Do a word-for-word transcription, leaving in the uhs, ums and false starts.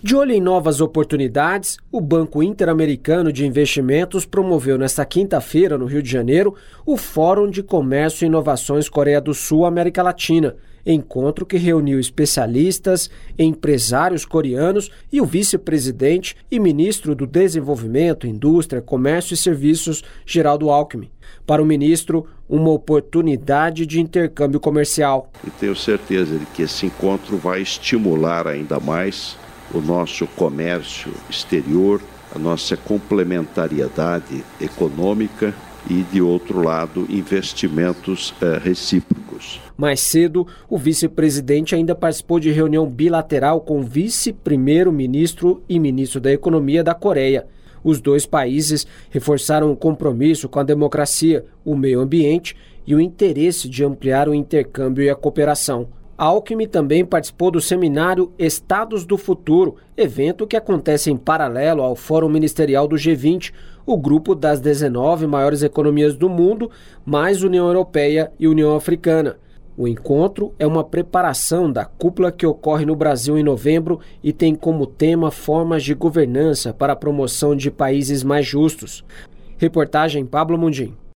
De olho em novas oportunidades, o Banco Interamericano de Investimentos promoveu nesta quinta-feira, no Rio de Janeiro, o Fórum de Comércio e Inovações Coreia do Sul-América Latina, encontro que reuniu especialistas, empresários coreanos e o vice-presidente e ministro do Desenvolvimento, Indústria, Comércio e Serviços, Geraldo Alckmin. Para o ministro, uma oportunidade de intercâmbio comercial. E tenho certeza de que esse encontro vai estimular ainda mais o nosso comércio exterior, a nossa complementariedade econômica e, de outro lado, investimentos eh, recíprocos. Mais cedo, o vice-presidente ainda participou de reunião bilateral com o vice-primeiro-ministro e ministro da Economia da Coreia. Os dois países reforçaram o compromisso com a democracia, o meio ambiente e o interesse de ampliar o intercâmbio e a cooperação. Alckmin também participou do seminário Estados do Futuro, evento que acontece em paralelo ao Fórum Ministerial do G vinte, o grupo das dezenove maiores economias do mundo, mais União Europeia e União Africana. O encontro é uma preparação da cúpula que ocorre no Brasil em novembro e tem como tema formas de governança para a promoção de países mais justos. Reportagem Pablo Mundim.